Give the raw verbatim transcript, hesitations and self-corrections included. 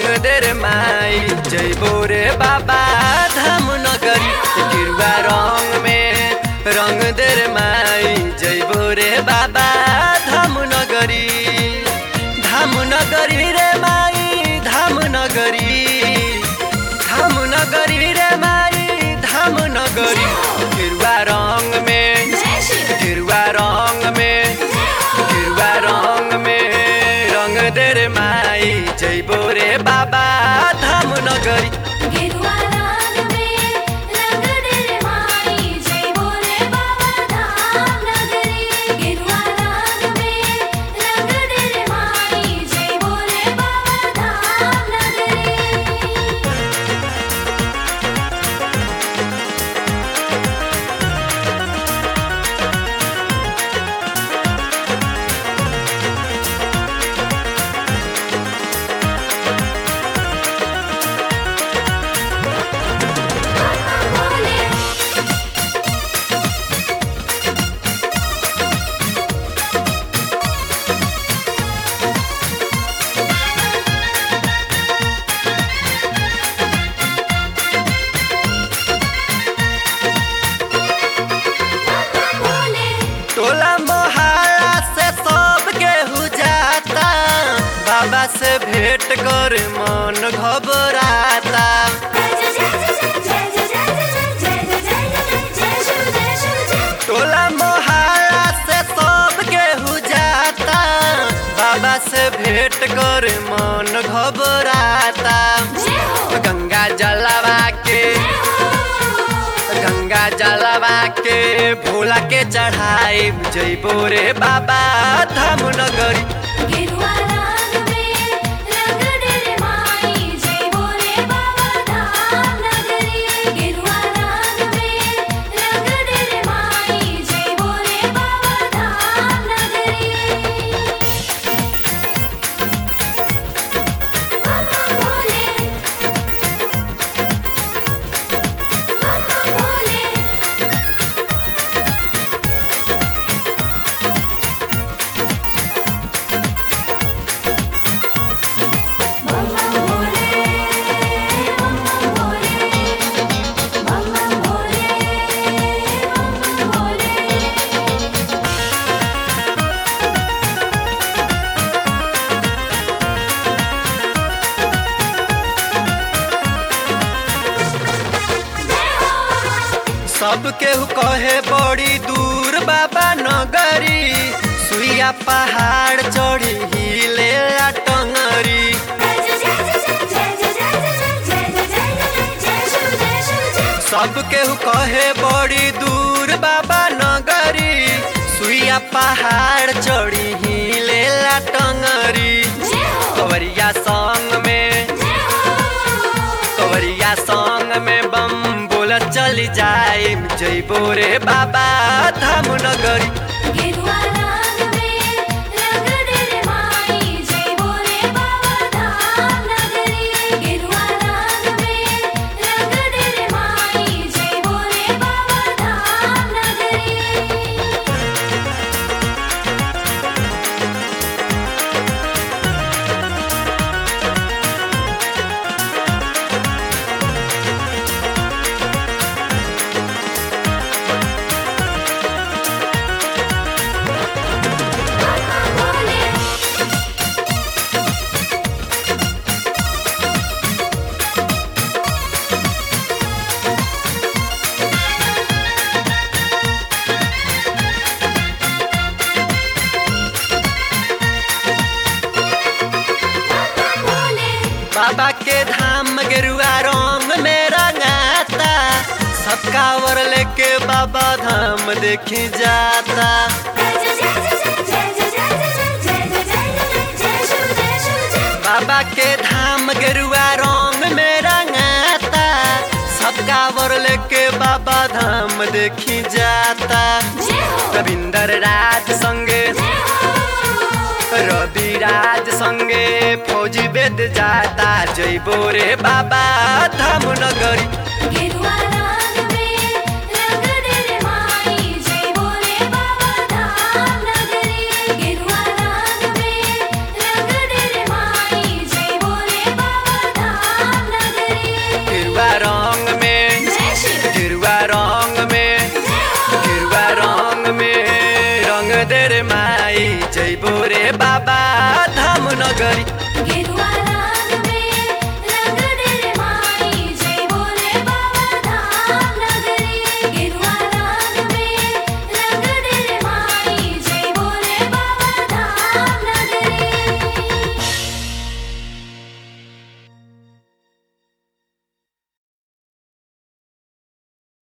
रंग दे रे माई जइबो रे बाबा धाम नगरी गिरुआ रंग में रंग दे रे माई जइबो रे बाबा धाम नगरी धाम नगरी रे माई धाम नगरी धाम नगरी रे माई धाम नगरी गिरुआ रंग में गिरुआ रंग में गिरुआ रंग में रंग दे रे माई जइबो रे बाबा धाम नगरी गिरुआ रंग में रंग दे रे माई जइबो रे बाबा धाम नगरी गिरुआ रंग में रंग दे रे माई जइबो रे बाबा धाम नगरी। टोला मोहल्ला से सब केहू जाता बाबा से भेंट कर मन घबराता टोला मोहल्ला से सब केहू जाता बाबा से भेंट कर मन घबराता गंगा जलवा के गंगा जलवा के भोला के चढ़ाई जइबो रे बाबा धाम नगरी गिरुआ रंग में रंग दे रे माई जइबो रे बाबा धाम नगरी गिरुआ रंग में रंग दे रे माई जइबो रे बाबा धाम नगरी। बाबा भोले बाबा भोले बम्बा भोले बम्बा भोले बम्बा भोले बम्बा भोले। सब केहू कहे बड़ी दूर बाबा नगरी सुइया पहाड़ चढ़ी हिले टंगरी सब केहू कहे बड़ी दूर बाबा नगरी सुइया पहाड़ चढ़ी हिले टंगरी कवरिया संग में कवरिया संग में बम बोल चली जाए जइबो रे बाबा धाम नगरी गिरुआ रंग में रंग दे रे माई जइबो रे बाबा धाम नगरी गिरुआ रंग में रंग दे रे माई जइबो रे बाबा धाम नगरी। बाबा के धाम गेरुआ रंग में रंगाता सब कांवर लेके बाबा धाम देखी जाता बाबा के धाम गेरुआ रंग में रंगाता सब कांवर लेके बाबा धाम देखी जाता रविंदर राज संगे रवि राज संगे फौजी वेद जाता जइबो रे बाबा धाम नगरी गिरुआ रंग में रंग दे रे माई जइबो रे बाबा धाम नगरी गिरुआ रंग में रंग दे रे माई जइबो रे बाबा नगरी